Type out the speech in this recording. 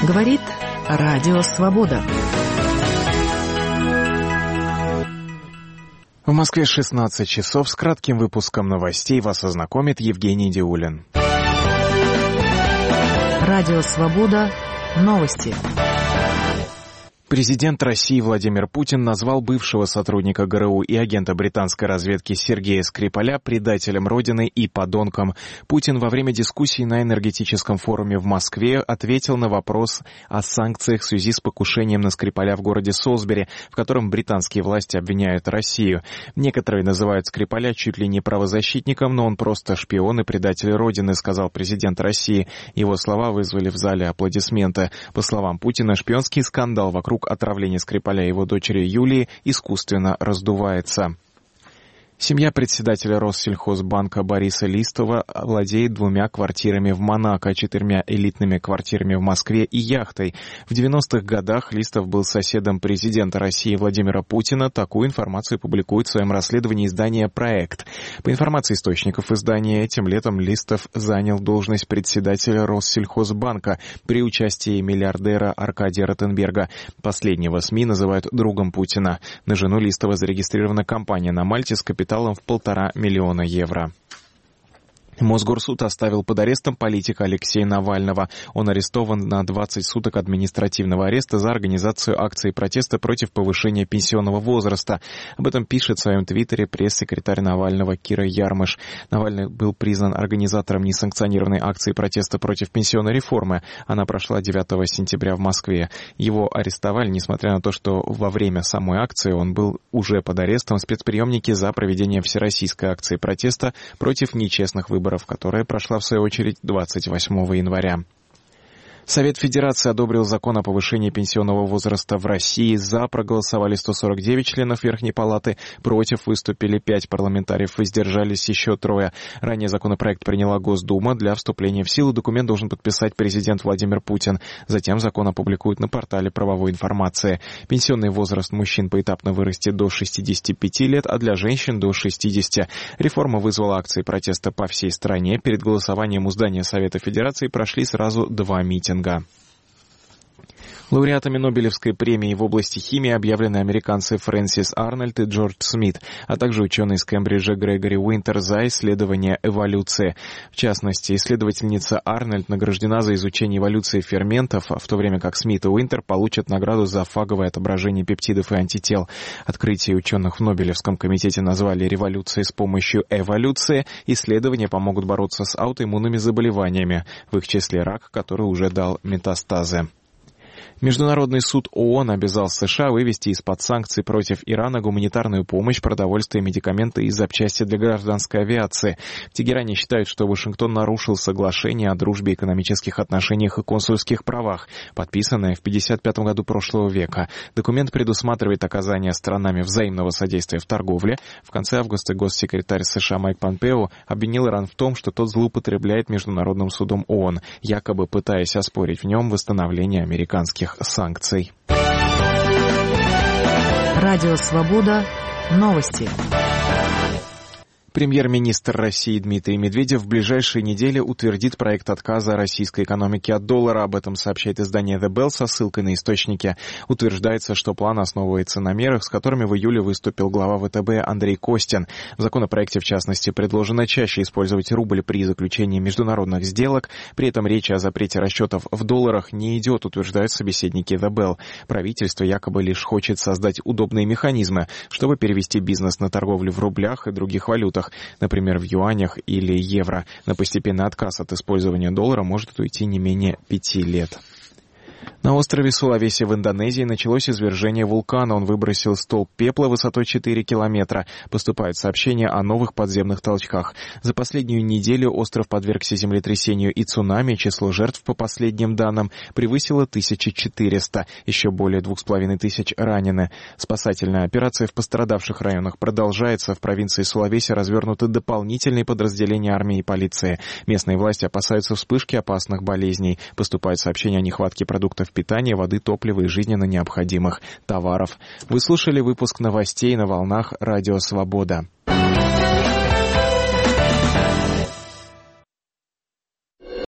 Говорит Радио Свобода. В Москве 16 часов. С кратким выпуском новостей вас ознакомит Евгений Диулин. Радио Свобода. Новости. Президент России Владимир Путин назвал бывшего сотрудника ГРУ и агента британской разведки Сергея Скрипаля предателем Родины и подонком. Путин во время дискуссии на энергетическом форуме в Москве ответил на вопрос о санкциях в связи с покушением на Скрипаля в городе Солсбери, в котором британские власти обвиняют Россию. Некоторые называют Скрипаля чуть ли не правозащитником, но он просто шпион и предатель Родины, сказал президент России. Его слова вызвали в зале аплодисменты. По словам Путина, шпионский скандал вокруг отравления Скрипаля и его дочери Юлии искусственно раздувается. Семья председателя Россельхозбанка Бориса Листова владеет 2 квартирами в Монако, 4 элитными квартирами в Москве и яхтой. В 90-х годах Листов был соседом президента России Владимира Путина. Такую информацию публикует в своем расследовании издание «Проект». По информации источников издания, этим летом Листов занял должность председателя Россельхозбанка при участии миллиардера Аркадия Ротенберга. Последнего СМИ называют другом Путина. На жену Листова зарегистрирована компания на Мальте с капиталом в 1,5 миллиона евро. Мосгорсуд оставил под арестом политика Алексея Навального. Он арестован на 20 суток административного ареста за организацию акции протеста против повышения пенсионного возраста. Об этом пишет в своем твиттере пресс-секретарь Навального Кира Ярмыш. Навальный был признан организатором несанкционированной акции протеста против пенсионной реформы. Она прошла 9 сентября в Москве. Его арестовали, несмотря на то, что во время самой акции он был уже под арестом в спецприемнике за проведение всероссийской акции протеста против нечестных выборов, которая прошла, в свою очередь, 28 января. Совет Федерации одобрил закон о повышении пенсионного возраста в России. За проголосовали 149 членов Верхней Палаты, против выступили 5 парламентариев, воздержались еще 3. Ранее законопроект приняла Госдума. Для вступления в силу документ должен подписать президент Владимир Путин. Затем закон опубликуют на портале правовой информации. Пенсионный возраст мужчин поэтапно вырастет до 65 лет, а для женщин до 60. Реформа вызвала акции протеста по всей стране. Перед голосованием у здания Совета Федерации прошли сразу 2 митинга. Лауреатами Нобелевской премии в области химии объявлены американцы Фрэнсис Арнольд и Джордж Смит, а также ученый из Кембриджа Грегори Уинтер за исследование эволюции. В частности, исследовательница Арнольд награждена за изучение эволюции ферментов, в то время как Смит и Уинтер получат награду за фаговое отображение пептидов и антител. Открытие ученых в Нобелевском комитете назвали революцией с помощью эволюции. Исследования помогут бороться с аутоиммунными заболеваниями, в их числе рак, который уже дал метастазы. Международный суд ООН обязал США вывести из-под санкций против Ирана гуманитарную помощь, продовольствие, медикаменты и запчасти для гражданской авиации. В Тегеране считают, что Вашингтон нарушил соглашение о дружбе, экономических отношениях и консульских правах, подписанное в 1955 году прошлого века. Документ предусматривает оказание сторонами взаимного содействия в торговле. В конце августа госсекретарь США Майк Помпео обвинил Иран в том, что тот злоупотребляет Международным судом ООН, якобы пытаясь оспорить в нем восстановление американских санкций. Радио Свобода. Новости. Премьер-министр России Дмитрий Медведев в ближайшие недели утвердит проект отказа российской экономики от доллара. Об этом сообщает издание The Bell со ссылкой на источники. Утверждается, что план основывается на мерах, с которыми в июле выступил глава ВТБ Андрей Костин. В законопроекте, в частности, предложено чаще использовать рубль при заключении международных сделок. При этом речь о запрете расчетов в долларах не идет, утверждают собеседники The Bell. Правительство якобы лишь хочет создать удобные механизмы, чтобы перевести бизнес на торговлю в рублях и других валютах, например, в юанях или евро. На постепенный отказ от использования доллара может уйти не менее 5 лет. На острове Сулавеси в Индонезии началось извержение вулкана. Он выбросил столб пепла высотой 4 километра. Поступают сообщения о новых подземных толчках. За последнюю неделю остров подвергся землетрясению и цунами. Число жертв, по последним данным, превысило 1400. Еще более 2500 ранены. Спасательная операция в пострадавших районах продолжается. В провинции Сулавеси развернуты дополнительные подразделения армии и полиции. Местные власти опасаются вспышки опасных болезней. Поступают сообщения о нехватке продуктов питания, воды, топлива и жизненно необходимых товаров. Вы слушали выпуск новостей на волнах Радио Свобода.